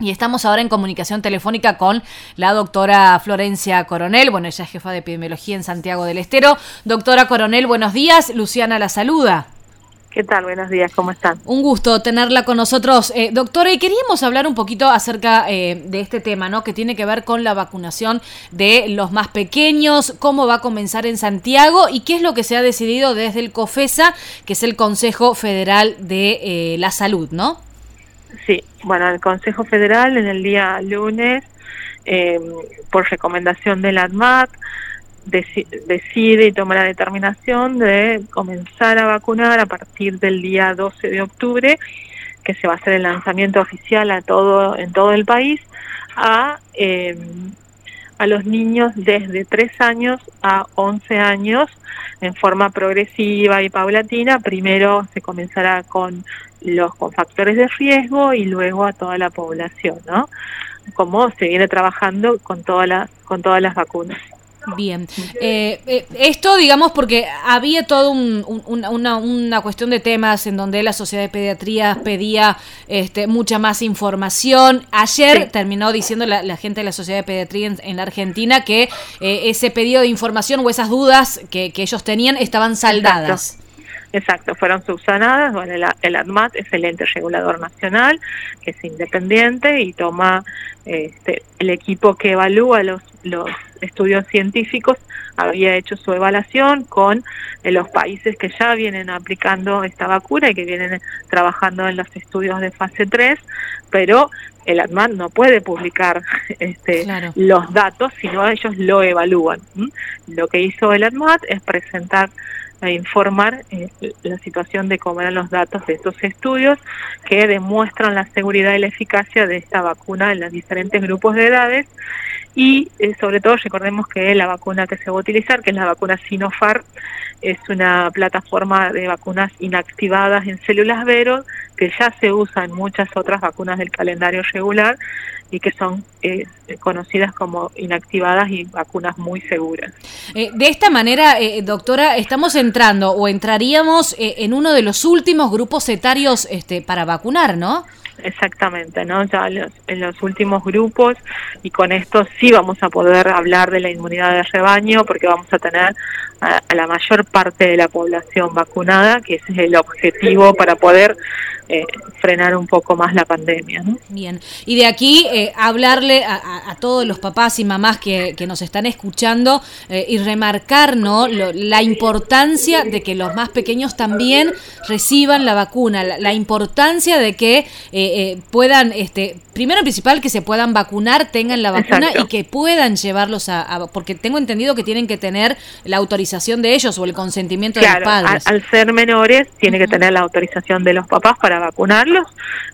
Y estamos ahora en comunicación telefónica con la doctora Florencia Coronel. Bueno, ella es jefa de epidemiología en Santiago del Estero. Doctora Coronel, buenos días. Luciana la saluda. ¿Qué tal? Buenos días, ¿cómo están? Un gusto tenerla con nosotros. Doctora, y queríamos hablar un poquito acerca de este tema, ¿no? Que tiene que ver con la vacunación de los más pequeños, cómo va a comenzar en Santiago y qué es lo que se ha decidido desde el COFESA, que es el Consejo Federal de la Salud, ¿no? Sí, bueno, el Consejo Federal en el día lunes, por recomendación del ANMAT, decide y toma la determinación de comenzar a vacunar a partir del día 12 de octubre, que se va a hacer el lanzamiento oficial en todo el país, a los niños desde 3 años a 11 años en forma progresiva y paulatina. Primero se comenzará con factores de riesgo y luego a toda la población, ¿no? Como se viene trabajando con todas las vacunas. Bien, esto digamos porque había todo una cuestión de temas en donde la Sociedad de Pediatría pedía mucha más información. Ayer terminó diciendo la gente de la Sociedad de Pediatría en la Argentina que ese pedido de información o esas dudas que ellos tenían estaban saldadas. Exacto, fueron subsanadas. Bueno, el ANMAT es el ente regulador nacional, que es independiente y toma el equipo que evalúa los estudios científicos, había hecho su evaluación con los países que ya vienen aplicando esta vacuna y que vienen trabajando en los estudios de fase 3, pero el ANMAT no puede publicar los datos, sino ellos lo evalúan. Lo que hizo el ANMAT es presentar e informar la situación de cómo eran los datos de estos estudios que demuestran la seguridad y la eficacia de esta vacuna en los diferentes grupos de edades y sobre todo recordemos que la vacuna que se va a utilizar, que es la vacuna Sinopharm, es una plataforma de vacunas inactivadas en células Vero que ya se usa en muchas otras vacunas del calendario regular y que son conocidas como inactivadas y vacunas muy seguras. De esta manera, doctora, estamos entrando o entraríamos en uno de los últimos grupos etarios para vacunar, ¿no? Exactamente, ¿no? Ya en los últimos grupos, y con esto sí vamos a poder hablar de la inmunidad de rebaño, porque vamos a tener a la mayor parte de la población vacunada, que ese es el objetivo para poder frenar un poco más la pandemia, ¿no? Bien, y de aquí hablarle a todos los papás y mamás que nos están escuchando y remarcar, ¿no? La importancia de que los más pequeños también reciban la vacuna, la importancia de que puedan, primero y principal, que se puedan vacunar, tengan la vacuna. Exacto. Y que puedan llevarlos porque tengo entendido que tienen que tener la autorización de ellos o el consentimiento de los padres. Al ser menores tiene que tener la autorización de los papás para vacunarlos,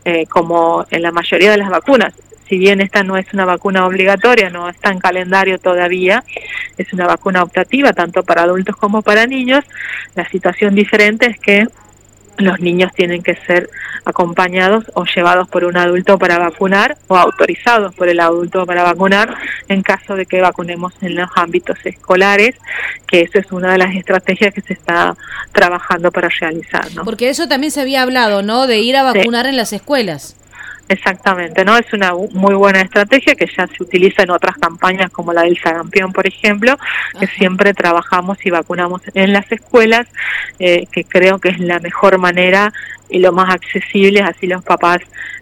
como en la mayoría de las vacunas. Si bien esta no es una vacuna obligatoria, no está en calendario todavía, es una vacuna optativa tanto para adultos como para niños, la situación diferente es que los niños tienen que ser acompañados o llevados por un adulto para vacunar o autorizados por el adulto para vacunar en caso de que vacunemos en los ámbitos escolares, que eso es una de las estrategias que se está trabajando para realizar, ¿no? Porque eso también se había hablado, ¿no? De ir a vacunar en las escuelas. Exactamente, ¿no? Es una muy buena estrategia que ya se utiliza en otras campañas como la del sarampión, por ejemplo, que siempre trabajamos y vacunamos en las escuelas, que creo que es la mejor manera y lo más accesible, así los papás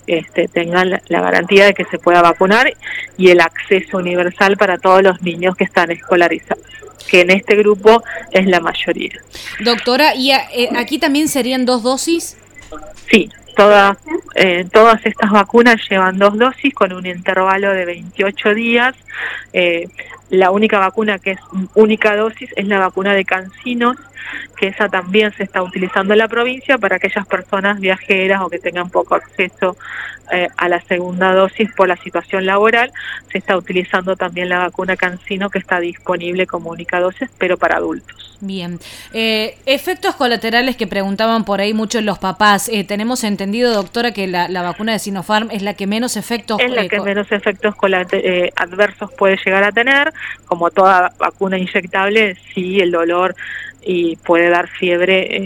tengan la garantía de que se pueda vacunar y el acceso universal para todos los niños que están escolarizados, que en este grupo es la mayoría. Doctora, ¿y aquí también serían 2 dosis? Sí. Todas estas vacunas llevan 2 dosis con un intervalo de 28 días. La única vacuna que es única dosis es la vacuna de CanSino, que esa también se está utilizando en la provincia para aquellas personas viajeras o que tengan poco acceso a la segunda dosis por la situación laboral. Se está utilizando también la vacuna CanSino, que está disponible como única dosis, pero para adultos. Bien. Efectos colaterales que preguntaban por ahí muchos los papás. Tenemos entendido, doctora, que la vacuna de Sinopharm es la que menos efectos... Es la que menos efectos adversos puede llegar a tener. Como toda vacuna inyectable, sí, el dolor y puede dar fiebre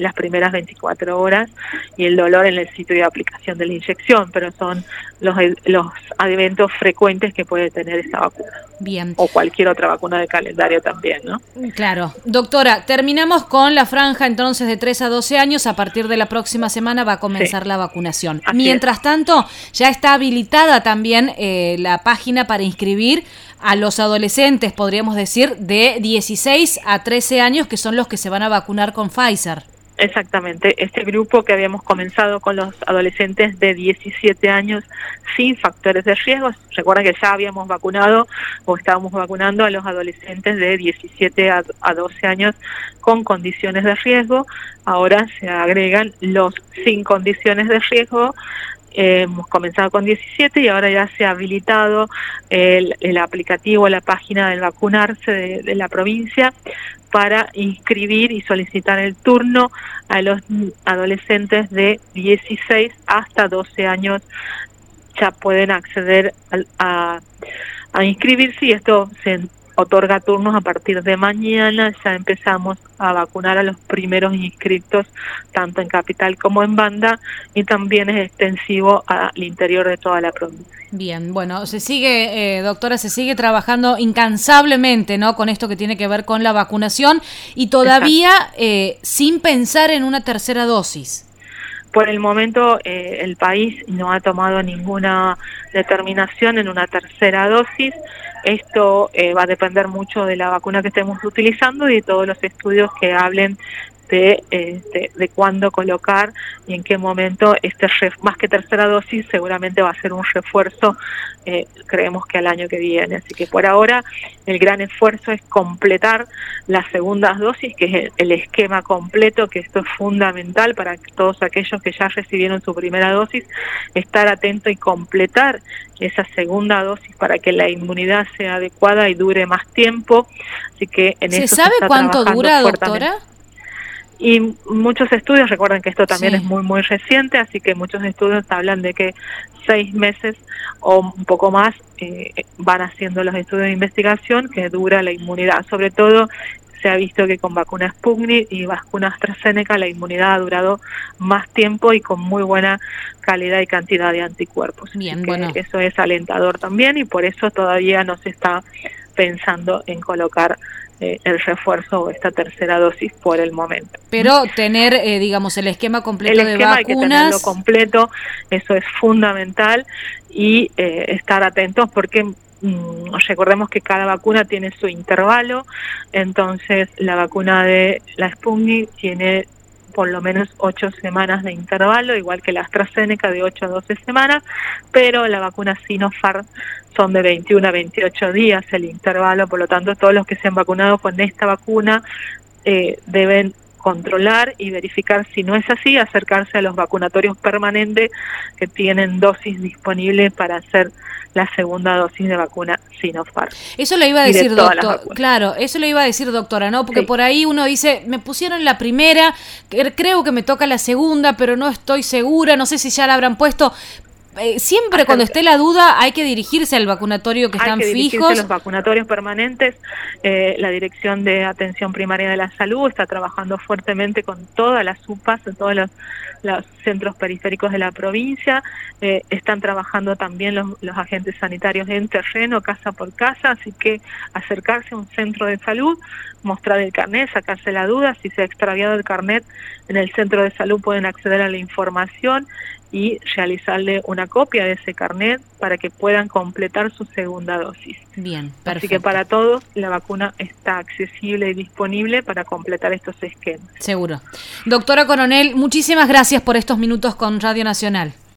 las primeras 24 horas y el dolor en el sitio de aplicación de la inyección, pero son los eventos frecuentes que puede tener esta vacuna. Bien. O cualquier otra vacuna de calendario también, ¿no? Claro. Doctora, terminamos con la franja entonces de 3 a 12 años. A partir de la próxima semana va a comenzar la vacunación. Mientras tanto, ya está habilitada también la página para inscribir a los adolescentes, podríamos decir, de 16 a 13 años, que son los que se van a vacunar con Pfizer. Exactamente, este grupo que habíamos comenzado con los adolescentes de 17 años sin factores de riesgo. Recuerda que ya habíamos vacunado o estábamos vacunando a los adolescentes de 17 a 12 años con condiciones de riesgo. Ahora se agregan los sin condiciones de riesgo. Hemos comenzado con 17 y ahora ya se ha habilitado el aplicativo, la página del vacunarse de la provincia para inscribir y solicitar el turno a los adolescentes de 16 hasta 12 años. Ya pueden acceder a inscribirse y esto se otorga turnos a partir de mañana. Ya empezamos a vacunar a los primeros inscritos tanto en Capital como en Banda y también es extensivo al interior de toda la provincia. Bien, bueno, se sigue, doctora, se sigue trabajando incansablemente, ¿no?, con esto que tiene que ver con la vacunación y todavía sin pensar en una tercera dosis. Por el momento el país no ha tomado ninguna determinación en una tercera dosis. Esto va a depender mucho de la vacuna que estemos utilizando y de todos los estudios que hablen de cuándo colocar y en qué momento más que tercera dosis seguramente va a ser un refuerzo, creemos que al año que viene. Así que por ahora el gran esfuerzo es completar las segundas dosis, que es el esquema completo, que esto es fundamental para todos aquellos que ya recibieron su primera dosis, estar atento y completar esa segunda dosis para que la inmunidad sea adecuada y dure más tiempo. Así que en eso ¿Se sabe cuánto dura, doctora? Y muchos estudios, recuerden que esto también es muy, muy reciente, así que muchos estudios hablan de que 6 meses o un poco más van haciendo los estudios de investigación que dura la inmunidad. Sobre todo se ha visto que con vacunas Sputnik y vacunas AstraZeneca la inmunidad ha durado más tiempo y con muy buena calidad y cantidad de anticuerpos. Bien, bueno. Eso es alentador también y por eso todavía no se está pensando en colocar el refuerzo o esta tercera dosis por el momento. Pero tener, digamos, el esquema completo de vacunas. Hay que tenerlo completo, eso es fundamental y estar atentos porque recordemos que cada vacuna tiene su intervalo, entonces la vacuna de la Sputnik tiene por lo menos 8 semanas de intervalo, igual que la AstraZeneca de 8 a 12 semanas, pero la vacuna Sinopharm son de 21 a 28 días el intervalo, por lo tanto todos los que se han vacunado con esta vacuna deben controlar y verificar si no es así, acercarse a los vacunatorios permanentes que tienen dosis disponibles para hacer la segunda dosis de vacuna Sinopharm. Eso lo iba a decir, doctor. Claro, eso lo iba a decir, doctora, ¿no? Porque por ahí uno dice, me pusieron la primera, creo que me toca la segunda, pero no estoy segura, no sé si ya la habrán puesto. Siempre cuando esté la duda hay que dirigirse al vacunatorio que están fijos. Hay que dirigirse a los vacunatorios permanentes. La Dirección de Atención Primaria de la Salud está trabajando fuertemente con todas las UPAs, todos los centros periféricos de la provincia. Están trabajando también los agentes sanitarios en terreno, casa por casa, así que acercarse a un centro de salud, mostrar el carnet, sacarse la duda. Si se ha extraviado el carnet en el centro de salud pueden acceder a la información y realizarle una copia de ese carnet para que puedan completar su segunda dosis. Bien, perfecto. Así que para todos la vacuna está accesible y disponible para completar estos esquemas. Seguro. Doctora Coronel, muchísimas gracias por estos minutos con Radio Nacional.